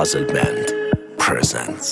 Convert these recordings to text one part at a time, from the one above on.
Puzzle Band presents.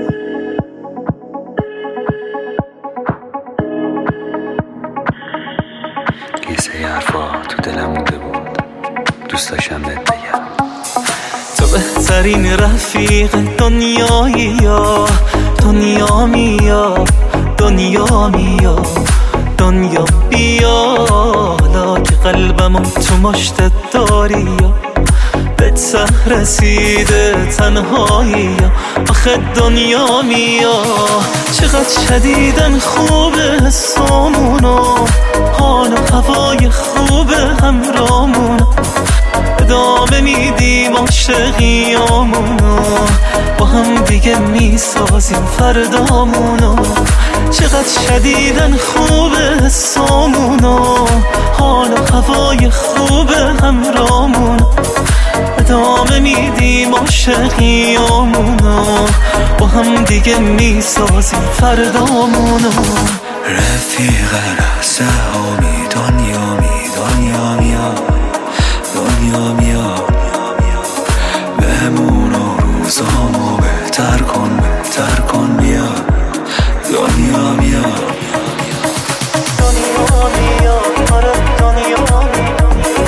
یه سری حرفا تو دلم مونده بود، دوست داشتم بهت بگم. تو بهترین رفیق دنیایی، یا دنیا میا، دنیا میا، دنیا بیا. حالا که قلبمو تو مشتت داری، یا به ته رسیده تنهایی، یا آخه دنیا میا. چقدر شدیدن خوبه حسامونو، حال و هوای خوبه همرامونو، ادامه میدیم عاشقیامونو، با هم دیگه میسازیم فردامونو. چقدر شدیدن خوبه حسامونو، حال و هوای خوبه همرامونو، ادامه میدیم عاشقیامونو، با هم دیگه میسازیم فردامونو. رفیق رسامی دنیا می، دنیا میا، دنیا میا. بهمونو روزامو بهتر کن، بهتر کن بیا. دنیا میا، دنیا میا، آره دنیا میا،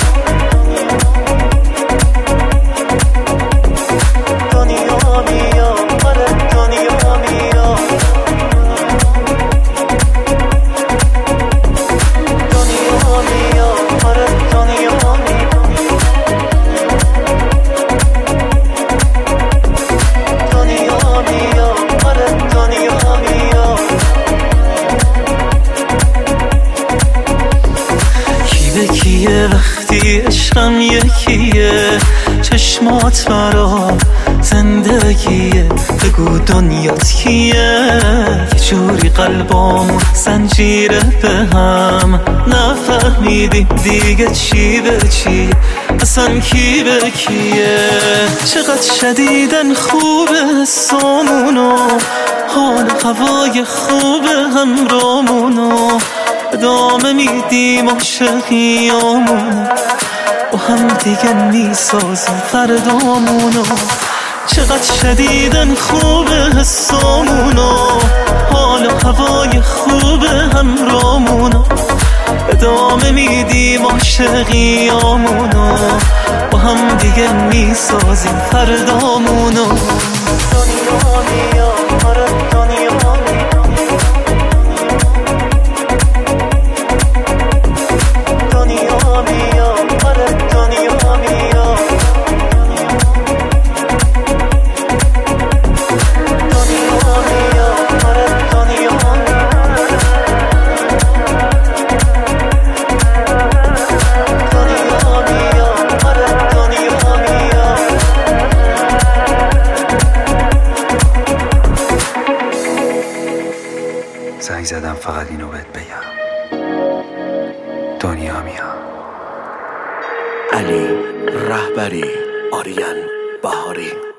دنیا میا، آره دنیا میا، دنیا میا، آره دنیا میا، دنیا میا، آره دنیا میا. کی به کیه وقتی عشقم یکیه، چشمات برا زندگیه، بگو دنیات کیه. یه جوری قلبامون زنجیره به هم، نفهمیدیم دیگه چی به چیه، اصلا کی به کیه. چقدر شدیدن خوبه حسامونو، حال هوای خوبه همرامونو، ادامه میدیم عاشقیامونو، با هم دیگه میسازیم فردامونو. چقدر شدیدن خوبه حسامونو، حال و هوای خوبه همرامونو، ادامه میدیم عاشقیامونو، با هم دیگه میسازیم فردامونو. دنیا میا، آره دنیا میا، دنیا میا، آره دنیا میا، دنیا میا، آره دنیا میا، دنیا میا، آره دنیا میا. زنگ زدم فقط اینو بهت بگم، دنیا میا. علی رهبری، آریان بهاری.